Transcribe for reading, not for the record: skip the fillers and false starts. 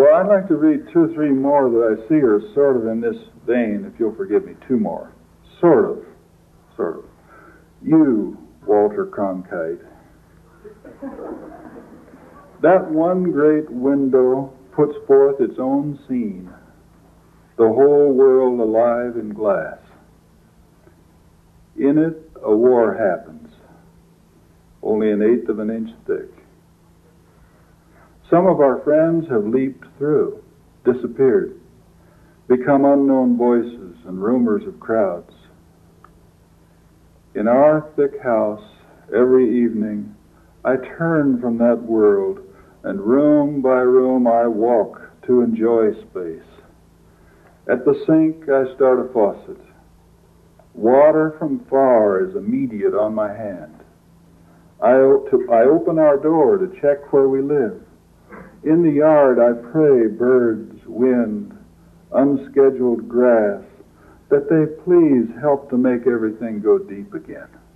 Well, I'd like to read 2 or 3 more that I see are sort of in this vein, if you'll forgive me. 2 more. Sort of. You, Walter Cronkite. That one great window puts forth its own scene, the whole world alive in glass. In it, a war happens, only 1/8 of an inch thick. Some of our friends have leaped through, disappeared, become unknown voices and rumors of crowds. In our thick house, every evening, I turn from that world, and room by room I walk to enjoy space. At the sink, I start a faucet. Water from far is immediate on my hand. I open our door to check where we live. In the yard, I pray birds, wind, unscheduled grass, that they please help to make everything go deep again.